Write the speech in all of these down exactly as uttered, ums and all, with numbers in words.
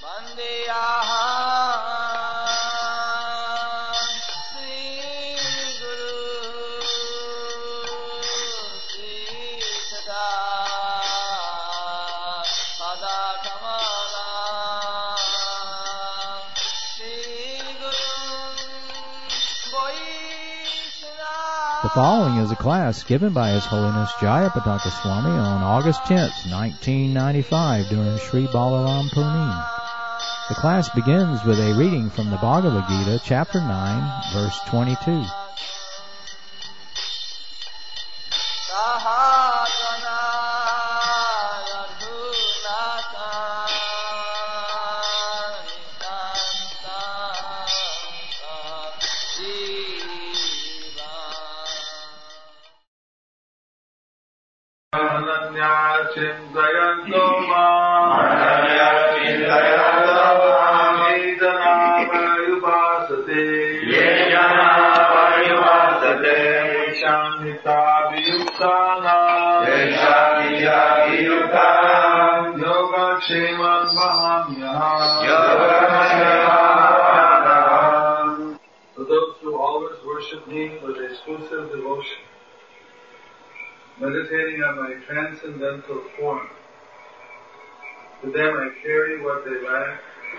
The following is a class given by His Holiness Jayapataka Swami on August tenth, nineteen ninety-five during Sri Balaram Purnima. The class begins with a reading from the Bhagavad Gita, chapter nine, verse twenty-two. For those who always worship me with exclusive devotion, meditating on my transcendental form, to them I carry what they lack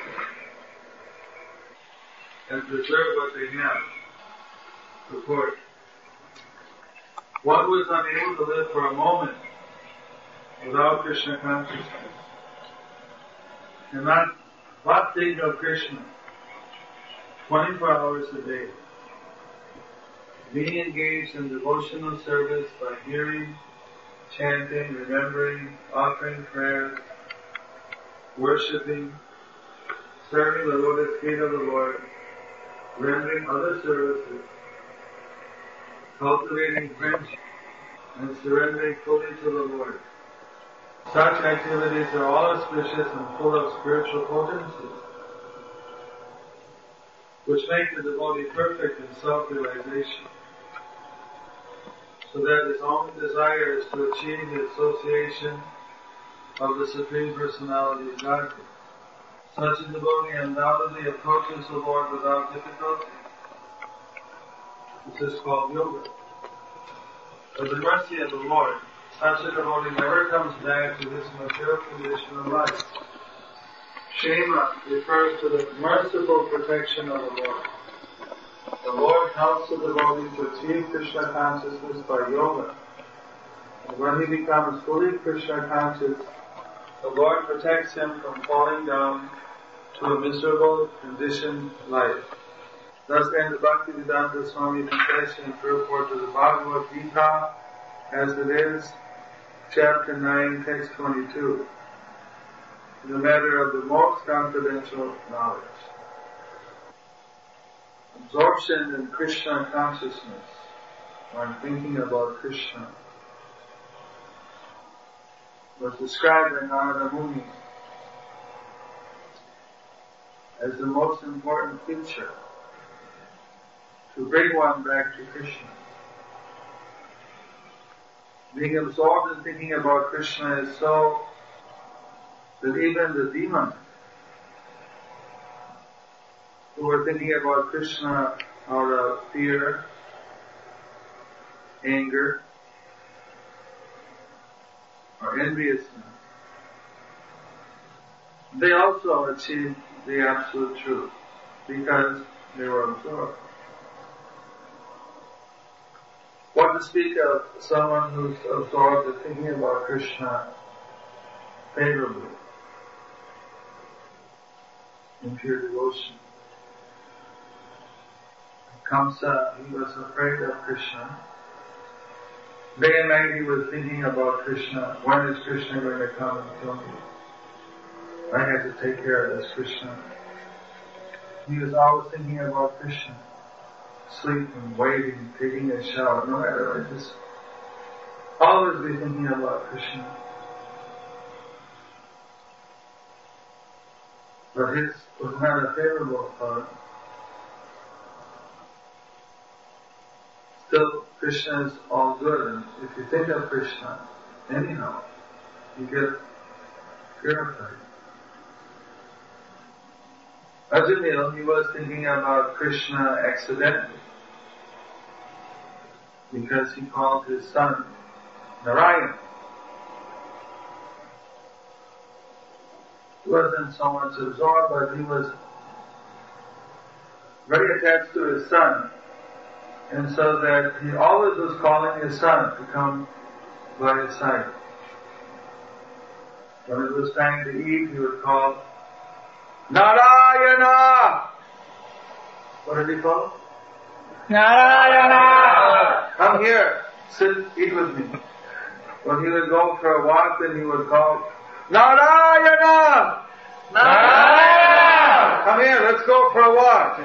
and preserve what they have. Report. One who is unable to live for a moment without Krishna consciousness cannot but think of Krishna twenty-four hours a day. Being engaged in devotional service by hearing, chanting, remembering, offering prayers, worshipping, serving the lotus feet of the Lord, rendering other services, cultivating friendship, and surrendering fully to the Lord. Such activities are all auspicious and full of spiritual potency, which make the devotee perfect in self-realization, so that his only desire is to achieve the association of the Supreme Personality of Godhead. Such a devotee undoubtedly approaches the Lord without difficulty. This is called yoga. By the mercy of the Lord, such a devotee never comes back to this material condition of life. Shema refers to the merciful protection of the Lord. The Lord helps the devotee to achieve Krishna consciousness by yoga. And when he becomes fully Krishna conscious, the Lord protects him from falling down to a miserable, conditioned life. Thus ends Bhaktivedanta Swami confession and purport to the Bhagavad Gita as it is, chapter nine, text twenty-two, in the matter of the most confidential knowledge. Absorption in Krishna consciousness when thinking about Krishna was described by Narada Muni as the most important feature to bring one back to Krishna. Being absorbed in thinking about Krishna is so that even the demons who are thinking about Krishna out of fear, anger, or enviousness, they also achieved the absolute truth because they were absorbed. What to speak of someone who's absorbed in thinking about Krishna favorably, in pure devotion. Kamsa, he was afraid of Krishna. Day and night he was thinking about Krishna. When is Krishna going to come and kill me? I have to take care of this Krishna. He was always thinking about Krishna. Sleeping, waiting, taking a shower, no matter what, just always be thinking about Krishna. But his was not a favorable thought. Still, Krishna is all good, and if you think of Krishna, anyhow, you get purified. Ajamil, he was thinking about Krishna accidentally, because he called his son Narayan. He wasn't so much absorbed, but he was very attached to his son, and so that he always was calling his son to come by his side. When it was time to eat, he would call, Narayana! What did he call? Narayana! Come here, sit, eat with me. When he would go for a walk, then he would call, Narayana! Narayana! Come here, let's go for a walk.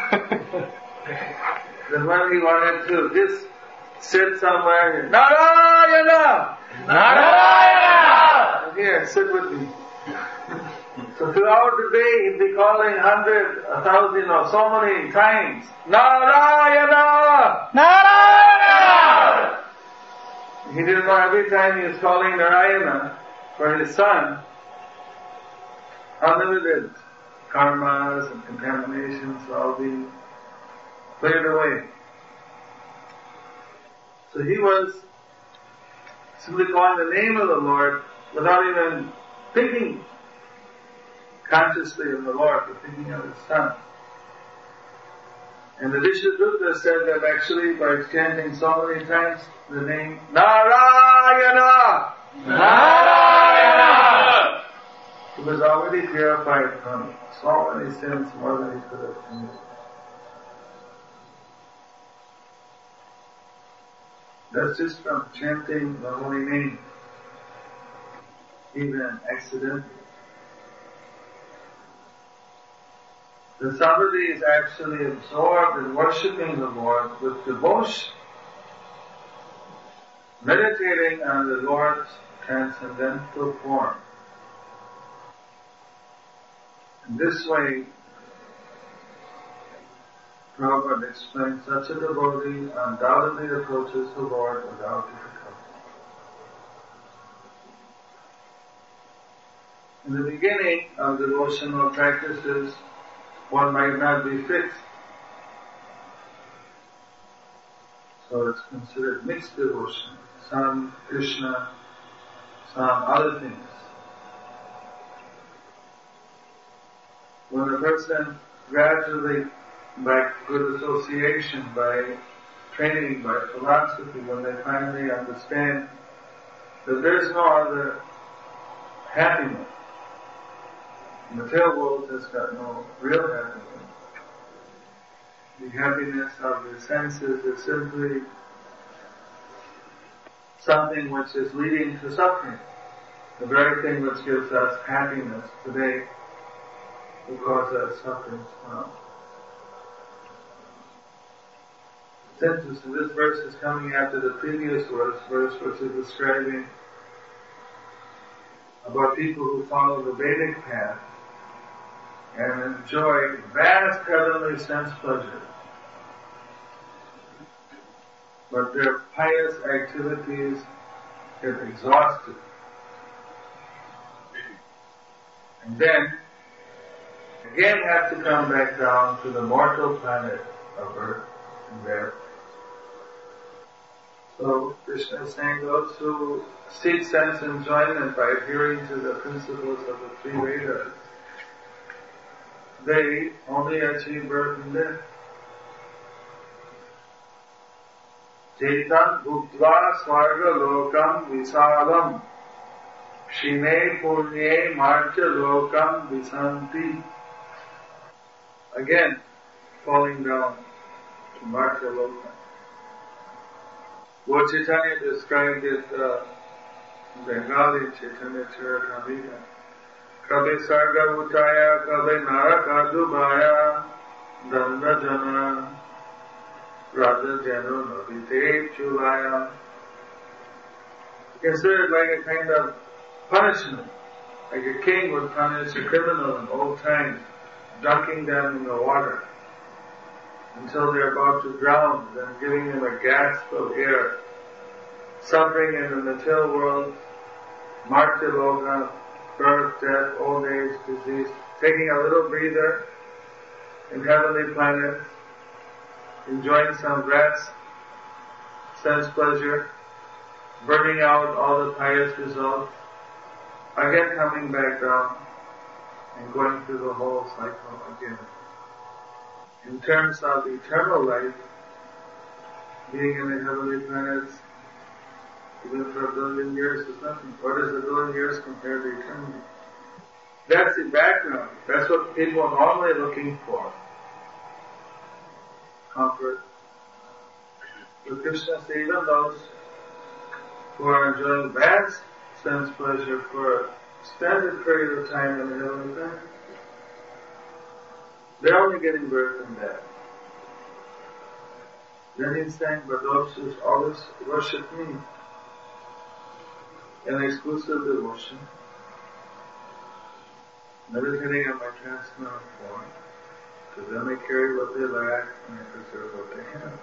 Then when he wanted to just sit somewhere, Narayana! Narayana! Come here, sit with me. So throughout the day, he'd be calling hundred, a thousand, or so many times, Narayana! Narayana! He didn't know every time he was calling Narayana for his son, unlimited karmas and contaminations were all being cleared away. So he was simply calling the name of the Lord without even thinking consciously of the Lord, but thinking of his son. And the Vishuddha said that actually by chanting so many times the name Narayana, Narayana, he was already purified from so many sins, more than he could have committed. That's just from chanting the holy name, even accidentally. That somebody is actually absorbed in worshipping the Lord with devotion, meditating on the Lord's transcendental form. In this way, Prabhupada explains, such a devotee undoubtedly approaches the Lord without difficulty. In the beginning of devotional practices, one might not be fixed. So it's considered mixed devotion. Some Krishna, some other things. When a person gradually, by good association, by training, by philosophy, when they finally understand that there is no other happiness, the material world has got no real happiness. The happiness of the senses is simply something which is leading to suffering. The very thing which gives us happiness today will cause us suffering tomorrow. Since this verse is coming after the previous verse, verse which is describing about people who follow the Vedic path and enjoy vast heavenly sense pleasure, but their pious activities get exhausted, and then again have to come back down to the mortal planet of earth and death. So Krishna is saying those who seek sense enjoyment by adhering to the principles of the three Vedas, they only achieve birth and death. Chetan bhuktva svarga lokam visalam shine purnye marcha lokam visanti. Again, falling down to marcha lokam. Lord Chaitanya described it uh, in Bengali, Chaitanya Charitamrita. Kabe sarga utaya, kabe naraka dubaya, danda jana, radha jano nabite chulaya. Considered like a kind of punishment, like a king would punish a criminal in old times, dunking them in the water until they're about to drown, then giving them a gasp of air. Suffering in the material world, martyr loka, birth, death, old age, disease, taking a little breather, in heavenly planets, enjoying some rest, sense pleasure, burning out all the pious results, again coming back down and going through the whole cycle again. In terms of eternal life, being in the heavenly planets, even for a billion years is nothing. What is a billion years compared to eternity? That's the background. That's what people are normally looking for. Comfort. But Krishna says even those who are enjoying vast sense pleasure for an extended period of time in the heavenly planet, they're only getting birth and death. Then he's saying, but those who always worship me in exclusive devotion, meditating on my transcendental form, because then they carry what they lack and they preserve what they have.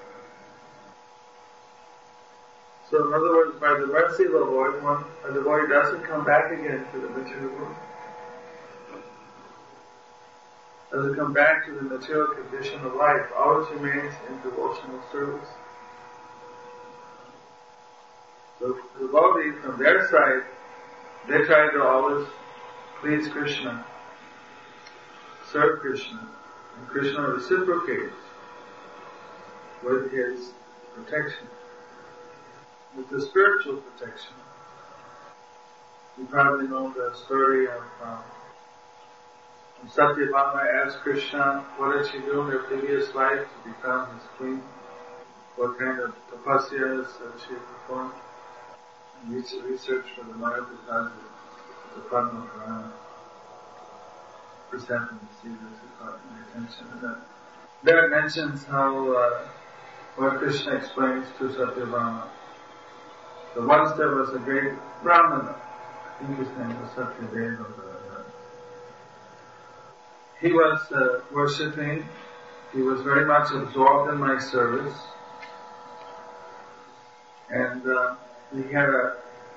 So in other words, by the mercy of the Lord, one, a devotee doesn't come back again to the material world. Doesn't come back to the material condition of life, always remains in devotional service. So the devotees, from their side, they try to always please Krishna, serve Krishna, and Krishna reciprocates with his protection, with the spiritual protection. You probably know the story of um, Satyabhama asked Krishna, what did she do in her previous life to become his queen? What kind of tapasyas that she performed? And research for the Maya Prasad, the Padma Purana, presented to see this, it caught my attention. And that, that mentions how, uh, what Krishna explains to Satyabhama. So once there was a great Brahmana, I think his name was Satyadeva. He was uh, worshipping, he was very much absorbed in my service, and uh, he had a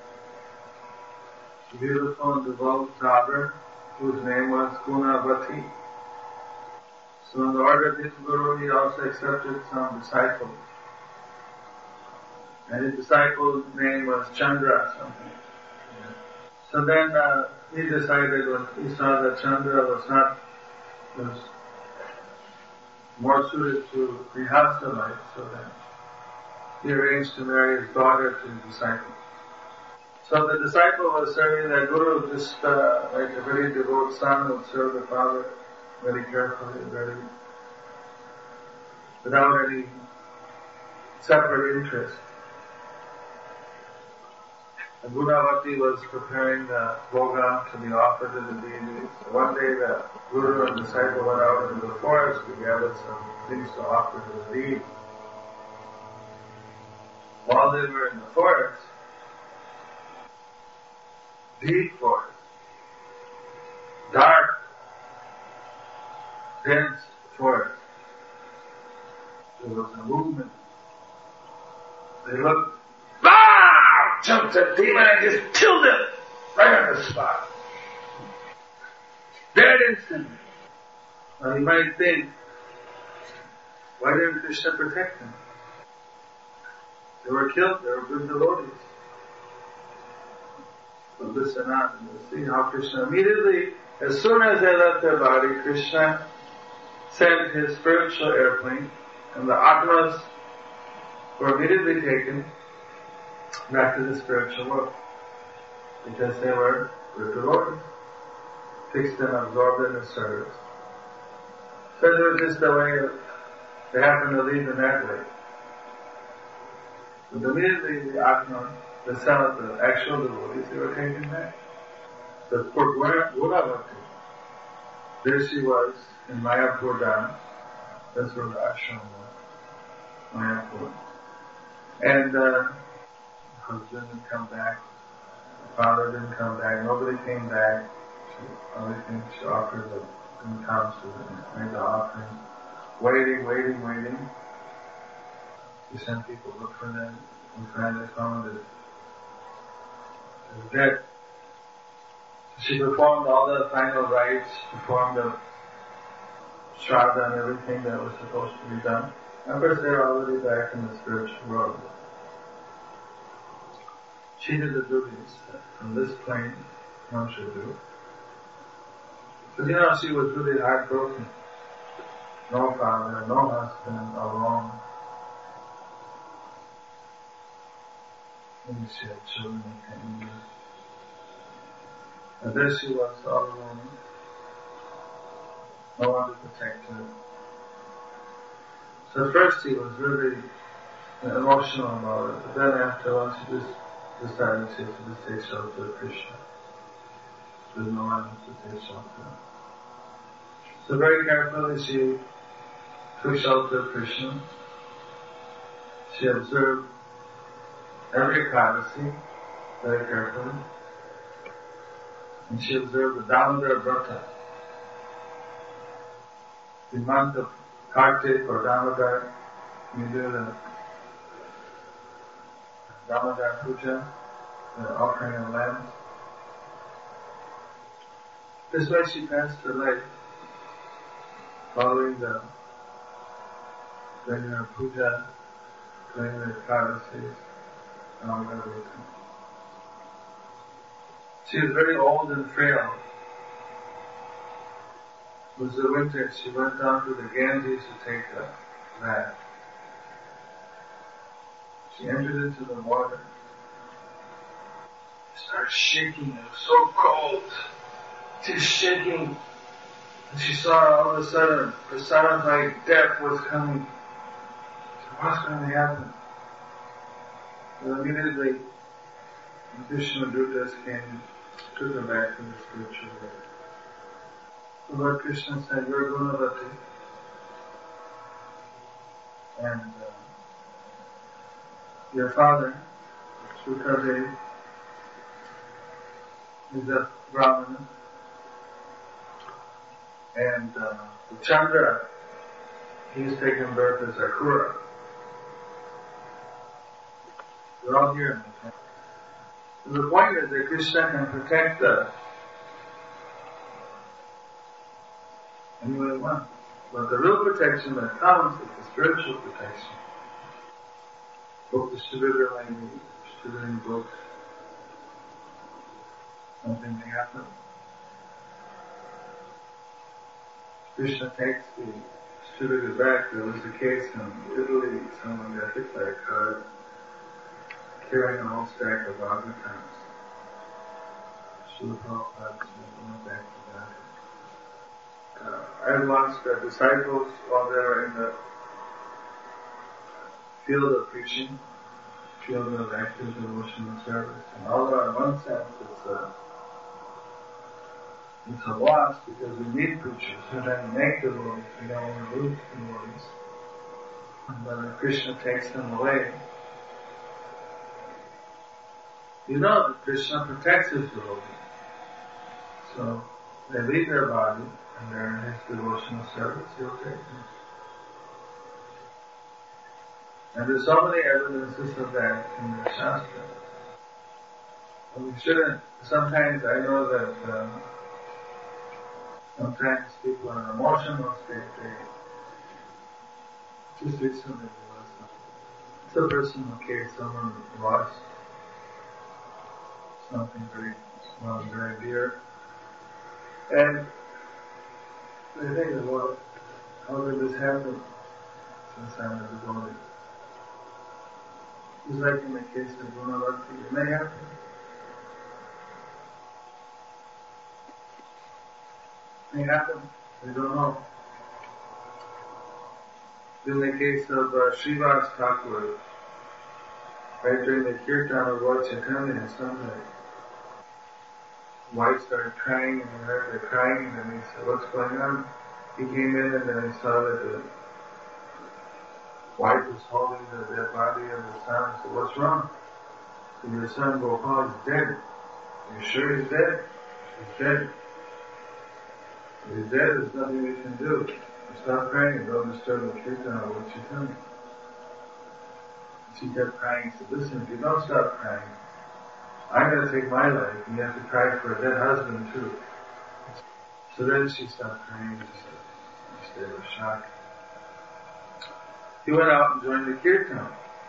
beautiful and devout daughter whose name was Gunavati. So in the order of his guru, he also accepted some disciples. And his disciple's name was Chandra something. So then uh, he decided when he saw that Chandra was not was more suited to grihastha life, so that he arranged to marry his daughter to his disciple. So the disciple was serving the guru just uh, like a very devout son would serve the father very carefully, very without any separate interest. And Gunavati was preparing the bhoga to be offered to the deities. So one day the guru and disciple went out into the forest to gather some things to offer to the deities. While they were in the forest, deep forest, dark, dense forest, there was a movement. They looked, jumped a demon and just killed him right on the spot. That instant. Now you might think, why didn't Krishna protect them? They were killed, they were good devotees. But listen on and we'll see how Krishna immediately, as soon as they left their body, Krishna sent his spiritual airplane and the Atmas were immediately taken back to the spiritual world, because they were good devotees, fixed and absorbed in the service. So it was just a way of, they happened to leave in that way. But immediately the Atman, the son of the actual devotees, they were taken back. The poor Gunavati, there she was in Mayapur Dham, that's where the ashram was, Mayapur. And uh, husband didn't come back, the father didn't come back, nobody came back. She, only thing she offered the didn't come, so they made the offering. Waiting, waiting, waiting. She sent people to look for them, and finally found that they were dead. So she performed all the final rites, performed the Shraddha and everything that was supposed to be done. Of course, they're already back in the spiritual world. She did the duties that from this plane one should do. But you know, she was really heartbroken. No father, no husband, alone. Maybe she had children at ten years. And there she was all alone. No one to protect her. So at first he was really emotional about it, but then after a while she just decided she had to just take shelter of Krishna. There's no one to take shelter. So very carefully she took shelter of Krishna. She observed every Ekadasi very carefully. And she observed the Damodar Vrata. The month of Kartik or Damodar, you do the Damodar Puja, the offering of lambs. This way she passed her life, following the doing her puja, doing the Ekadasis, and all that everything. She was very old and frail. It was the winter, she went down to the Ganges to take a bath. She entered into the water. She started shaking, it was so cold. She was shaking. And she saw all of a sudden, personified death was coming. She said, what's going to happen? And immediately, Krishna Dutas came, took her back to the spiritual world. The Lord Krishna said, you're Gunavati. And uh, your father, Sukadev, is a Brahmana. And uh, Chandra, he's taken birth as Akura. They're all here in the temple. So the point is that Krishna can protect us any way he wants. But the real protection that comes is the spiritual protection. Book distributor language, distributing books. Something may happen. Krishna takes the distributor back. There was a case in Italy, someone got hit by a car carrying a whole stack of Bhagavatams. Srila Prabhupada went back to that. Uh, I lost uh, disciples while they were in the field of preaching, field of active devotional service. And although in one sense it's a, it's a loss because we need preachers who then make devotees, we don't want to lose devotees. But if Krishna takes them away, you know that Krishna protects his devotees. So they leave their body and they're in his devotional service, he'll take them. And there's so many evidences of that in the Shastra. And we shouldn't, sometimes I know that uh, sometimes people are in an emotional state. They, just recently there was a, it's a personal case, someone lost something very, well, very dear. And they think, well, how did this happen since I'm a devotee? It's like in the case of Gunavati, it may happen. It may happen, we don't know. In the case of uh, Srivas Thakur, right during the Kirtan of Lord Chaitanya on Sunday, wife started crying and he heard her crying and then he said, what's going on? He came in and then he saw that the wife was holding the dead body of the son. He said, what's wrong? So your son Gopal is dead. Are you sure he's dead? He's dead. If he's dead, there's nothing we can do. Stop crying and don't disturb the kirtan of what she's doing. She kept crying. He said, listen, if you don't stop crying, I'm going to take my life, and you have to cry for a dead husband too. So then she stopped crying and she said, which they were shocked. He went out and joined the kirtan.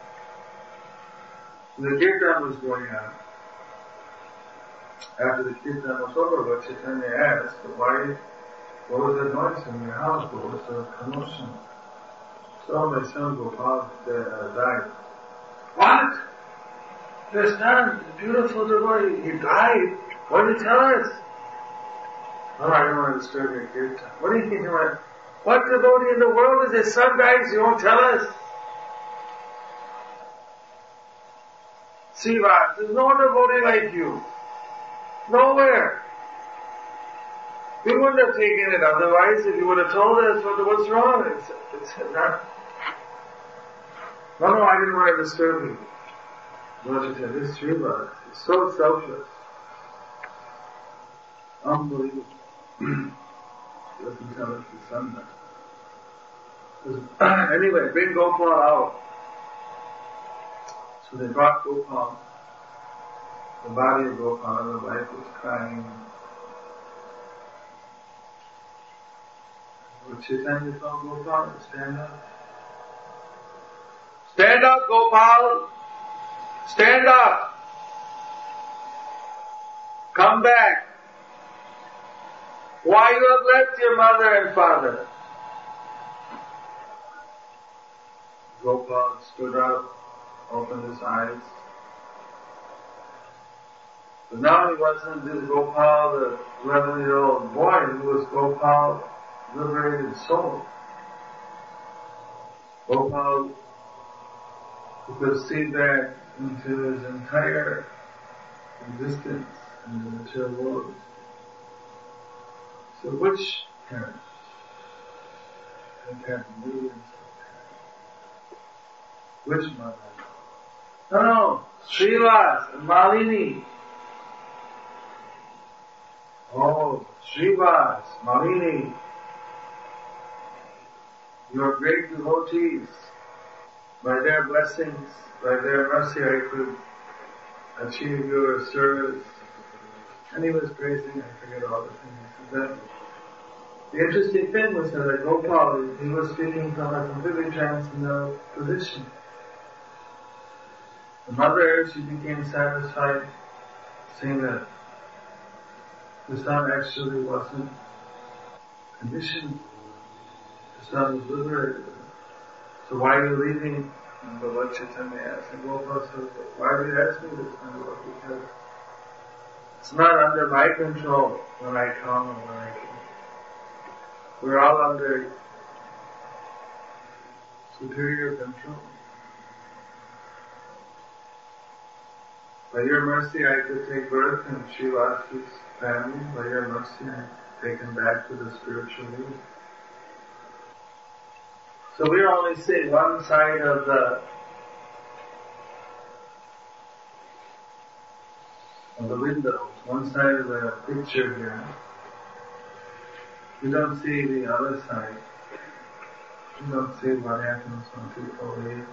The kirtan was going on. After the kirtan was over, Lord Chaitanya asked, but why, what was the noise in your house? What was the commotion? So my son Gopal uh, died. What? Your son, the beautiful devotee, he died? What did you tell us? Oh, I don't want to disturb your kirtan. What do you think about? What devotee in the world is his son dies? You won't tell us? Srivas, there's no devotee like you. Nowhere. We wouldn't have taken it otherwise if you would have told us what, what's wrong. It's, it's not. No, no, I didn't want to disturb you. Lord Chaitanya, this Srivas is so selfless. Unbelievable. He doesn't tell us his son died. Anyway, bring Gopal out. So they brought Gopal. The body of Gopal, and the wife was crying. Lord Chaitanya told Gopal to stand up. Stand up, Gopal! Stand up! Come back! Why you have left your mother and father? Gopal stood up, opened his eyes. But now he wasn't this Gopal, the eleven-year-old boy. He was Gopal, liberated soul. Gopal, who could see back into his entire existence in the material world. So which parent? They have millions of parents. Which mother? No, no, Srivas and Malini. Oh, Srivas, Malini, you are great devotees. By their blessings, by their mercy, I could achieve your service. And he was praising, I forget all the things he said. The interesting thing was that Gopal, he was speaking from a completely transcendental position. The mother, she became satisfied, saying that the son actually wasn't conditioned. The son was liberated. So why are you leaving? And the Lord Chaitanya asked, and Gopal said, why do you ask me this, my Lord? Because it's not under my control when I come and when I go. We're all under superior control. By your mercy, I could take birth in Srivas's family. By your mercy, I'm taken back to the spiritual world. So we only see one side of the of the window, one side of the picture here. We don't see the other side. We don't see what happens when people leave,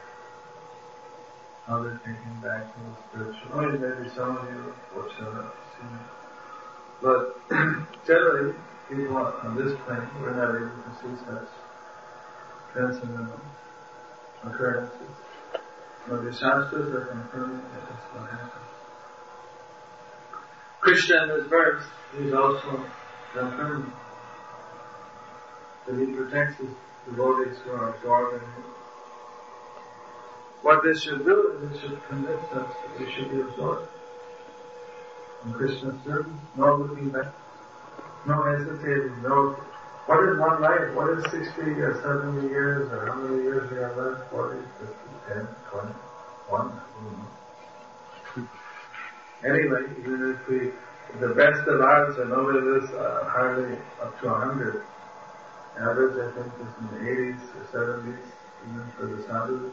how they're taken back to the spiritual. Oh, maybe some of you fortunate enough to see it. But generally, people on this plane, we're not able to see such transcendental occurrences. But the Shastras are confirming that that's what happens. Krishna in this verse is also confirming that he protects his devotees who are absorbed in him. What this should do is it should convince us that we should be absorbed in Krishna's service. No looking back, no hesitating, no. What is one life? What is sixty or seventy years, or how many years we have left? forty, fifty, ten, twenty, one? Anyway, even if we, the best of ours, and nobody lives uh, hardly up to a hundred. Average, I think, is in the eighties or seventies, even for the sadhus.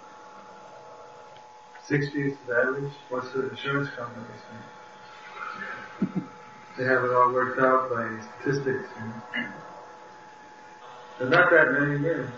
sixties is average. What's the insurance company saying? They have it all worked out by statistics. You know? There's not that many years.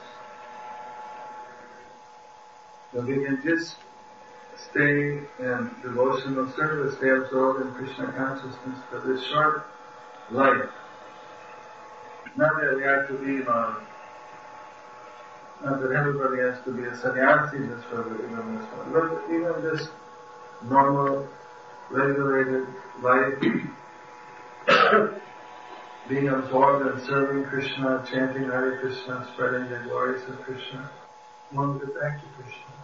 So we can just stay in devotional service, stay absorbed in Krishna consciousness for this short life. Not that we have to be, you know, not that everybody has to be a sannyasi just for the, even this one, but even just normal, regulated life, being absorbed in serving Krishna, chanting Hare Krishna, spreading the glories of Krishna. One could thank you, Krishna.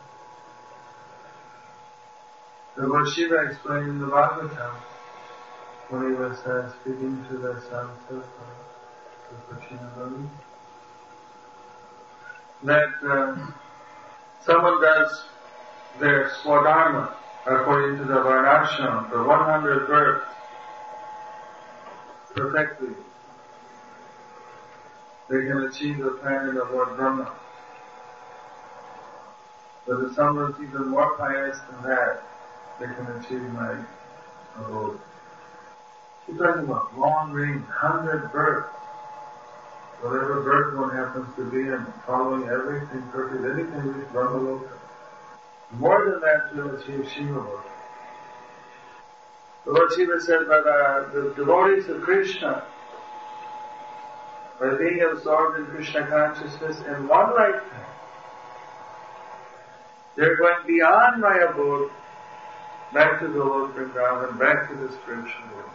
The Lord Shiva explained in the Bhagavatam when he was uh, speaking to the sons of uh, Krishna, that uh, someone does their swadharma according to the varnashram for one hundred births perfectly, they can achieve the planet of Lord Brahma. But if someone's even more pious than that, they can achieve my abode. You're talking about long range, hundred births. Whatever birth one happens to be in, following everything perfect, anything reach Brahmaloka. More than that to achieve Shiva Loka. The Lord Shiva said that uh, the devotees of Krishna, by being absorbed in Krishna consciousness in one lifetime, they're going beyond my abode, back to the Lord Vrindavan, back to the spiritual world.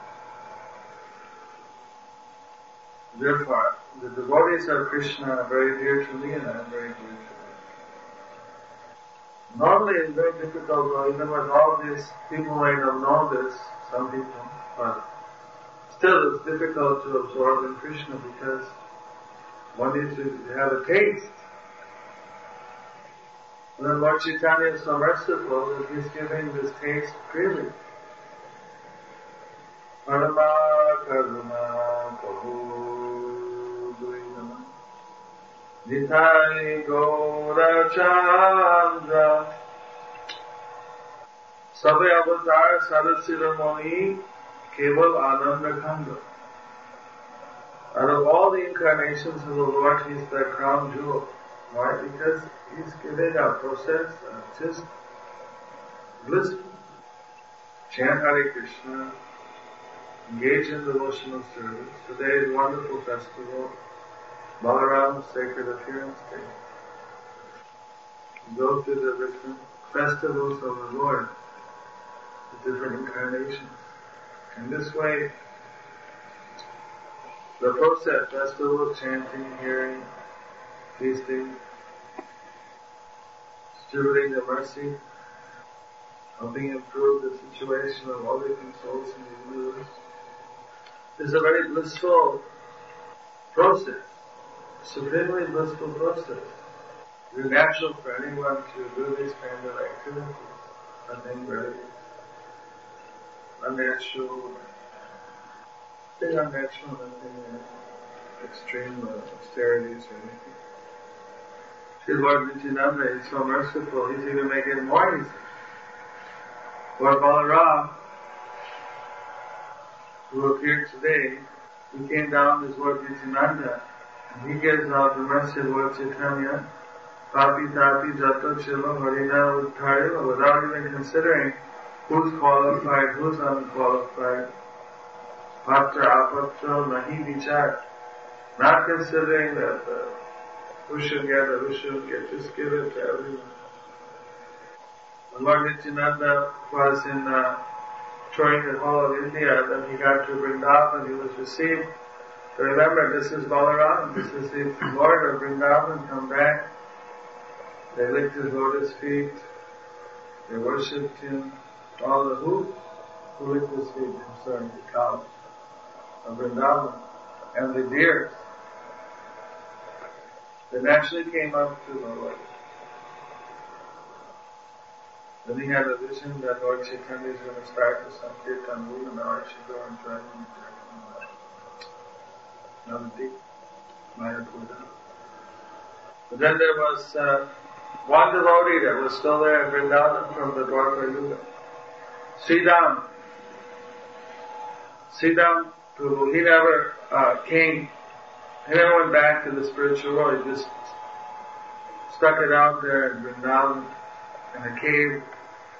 Therefore, the devotees of Krishna are very dear to me and I am very dear to them. Normally it's very difficult, even with all these people may not know this, some people, but still it's difficult to absorb in Krishna because one needs to have a taste. And then Lord Chaitanya is so merciful that He's giving this taste freely. Parama Karuna Kahu Duinama Nitai Gaura Chandra Sabe Avatar Sarasiromani Keval Ananda Khanda. Out of all the incarnations of the Lord, He's the crown jewel. Why? Because He's giving a process of just blissful. Chant Hare Krishna, engage in devotional service. Today is a wonderful festival, Balaram's Sacred Appearance Day. Go through the different festivals of the Lord, the different incarnations. In this way, the process, festival, chanting, hearing, feasting, distributing the mercy, helping improve the situation of all living souls in the universe, is a very blissful process, supremely blissful process. It's natural for anyone to do these kind of activities. Nothing very unnatural, nothing unnatural, nothing extreme uh, austerities or anything. Sri Lord Nityananda is so merciful, He's even making it more easy. Lord Balaram, who appeared today, he came down as Lord Nityananda, and he gives out the mercy of Lord Chaitanya, Papi Tapi Jato Chilo Harina Uttari, without even considering who's qualified, who's unqualified. Patra Apatra Nahi Vichar, not considering that uh, who should get it, who shouldn't get, just give it to everyone. When Lord Nityananda was in uh, touring the whole of India, then he got to Vrindavan, he was received. So remember, this is Balaram, this is the Lord of Vrindavan, come back. They licked his lotus feet, they worshipped him. All the who? Who licked his feet? I'm sorry, the cows of Vrindavan. And the deer. They naturally came up to the Lord. Then he had a vision that Lord Chaitanya is going to start with some kirtan movement, and I should go and join him. Navati, Mayapura. But then there was uh, one devotee that was still there in Vrindavan from the Dwarka Yuga. Sridham. Sridham Prabhu, he never uh, came, he never went back to the spiritual world. He just stuck it out there in Vrindavan, in a cave,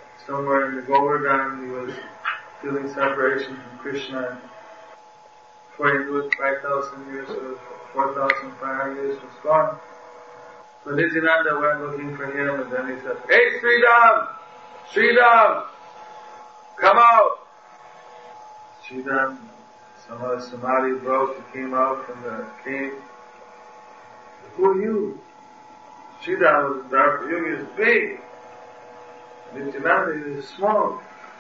somewhere in the Govardhan. He was feeling separation from Krishna. before he lived five thousand years or four thousand five hundred years was gone. So Nityananda went looking for him, and then he said, "Hey, Sridham! Sridham! Come out!" Sridham, somehow his samadhi broke, he came out from the cave. "Who are you?" Sridham was dark, you is big. Nityananda is small.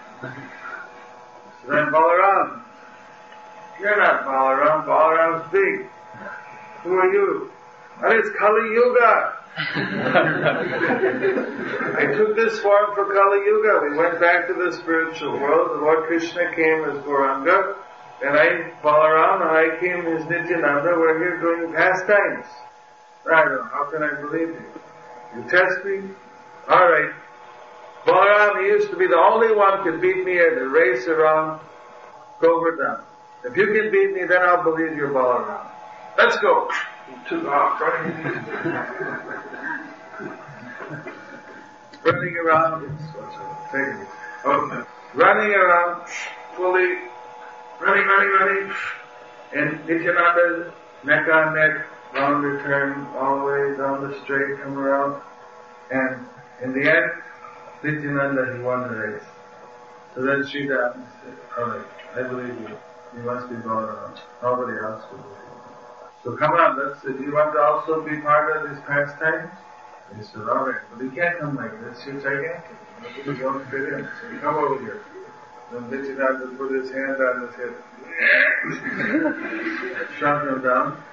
So then Balaram, "You're not Balaram, Balaram's big. Who are you?" "That is Kali Yuga." I took this form for Kali Yuga. We went back to the spiritual world. The Lord Krishna came as Gauranga, and I, Balaram, and I came as Nityananda. We're here doing pastimes. "I don't know. How can I believe you? You test me? All right. Balaram, you used to be the only one who could beat me at a race around Govardhan. If you can beat me, then I'll believe you're Balaram. Let's go." He took off, running, running around. Okay. Running around, fully, running, running, running. And Nityananda, neck on neck, round return, all the way down the straight, come around. And in the end, Nityananda, he won the race. So then Sridham said, "Alright, I believe you. You must be Balaram. Nobody else will believe you. So come on, let's, do you want to also be part of these pastimes?" He said, "Alright, but you can't come like this. You're gigantic. You don't fit in. So you come over here." Then Nityananda put his hand on his hip. Shrunk him down.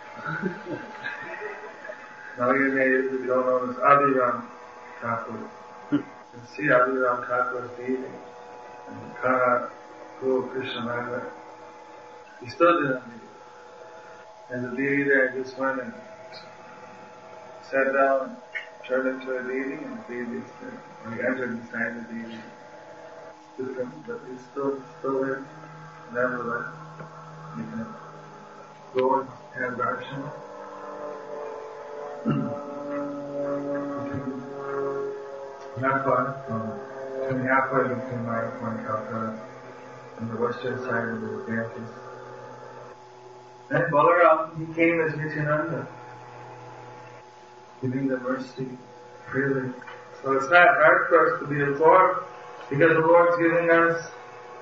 Now your name is known as Adiram Thakur. You can see Adiram Thakur's deity. And Kana, Guru Krishnananda. He stood in the deity. And the deity there just went and sat down and turned into a deity, and the deity is there. When he entered inside the deity, it's different, but he's still, still there. Nevertheless, you can go and have darshan. Not far from between halfway between Mayapur and Calcutta, on the western side of the Ganges. Then Balaram, he came as Nityananda, giving the mercy freely. So it's not hard for us to be absorbed, because the Lord's giving us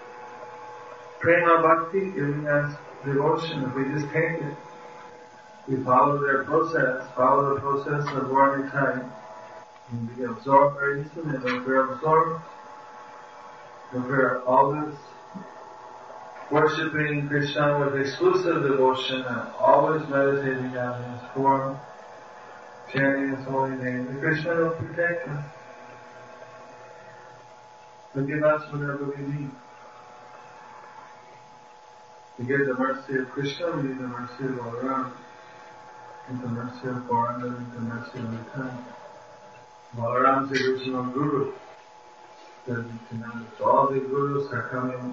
prema bhakti, giving us devotion. If we just take it, we follow their process, follow the process of warning time, and be absorbed very easily. And if we're absorbed, if we're always worshipping Krishna with exclusive devotion and always meditating on His form, chanting His holy name, then Krishna will protect us. He'll give us whatever we need. To get the mercy of Krishna, we need the mercy of Balaram. And the mercy of Gauranga, and the mercy of the time. Balaram's the original guru. So all the gurus are coming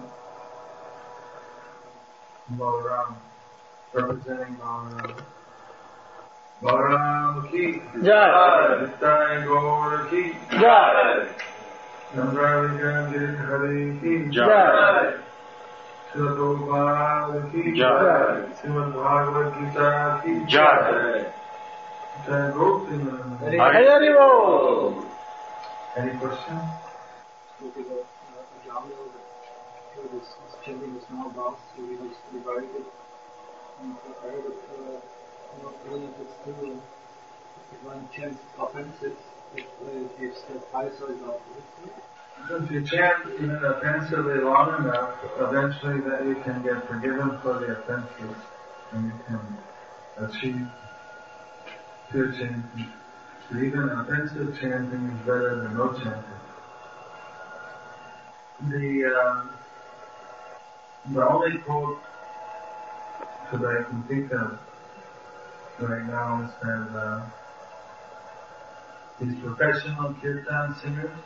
Balaram, representing Balaram. Balaram ki Jai, Nitai Gaur ki Jai, Nandravijayandit Hari ki Jai, Srila Prabhupada ki Jai, Srimad Bhagavad Gita ki Jai. Jai Gopinath. Hari Bol. Any questions? This chanting the small bells, so we just divided it. And I heard of, uh, not really if it's true, if one chants offenses, if it's the Paisa is offensive. If you chant even offensively long enough, eventually that you can get forgiven for the offenses, and you can achieve pure chanting. So even offensive chanting is better than no chanting. The um, The only quote that I can think of right now is that uh, these professional kirtan singers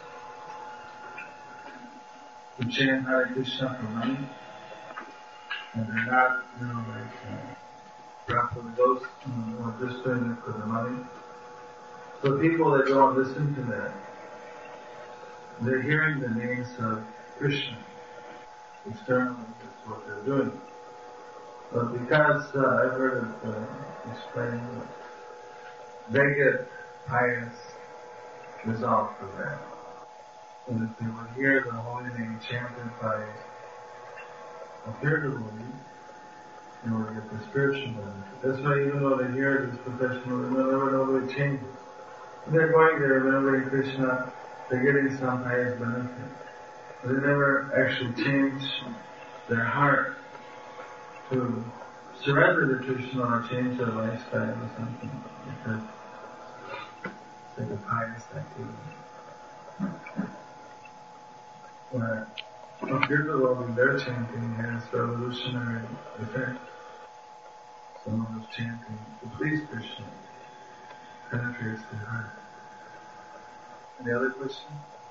who chant Hare Krishna for money, and they're not, you know, like uh, properly those who are just doing it for the money. So people that don't listen to that, they're hearing the names of Krishna. Externally, that's what they're doing. But because uh, I've heard it uh, explained that they get pious result from that. And if they would hear the holy name chanted by a pure devotee, they would get the spiritual benefit. That's why even though they hear it as professional, they never know what it changes. When they're going there remembering Krishna, they're getting some highest benefit. But they never actually change their heart to surrender to Krishna or change their lifestyle or something, because it's like a pious activity. Where a pure devotee, their chanting has revolutionary effect. Someone who's chanting to please Krishna penetrates their heart. Any other question?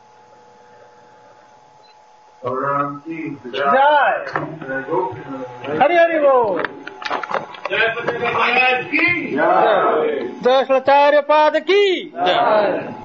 Balaram ki Jai. Hari Hari Bol. Jai Pataka Maharaj ki. Jai Daslatharya Pada ki. Jai.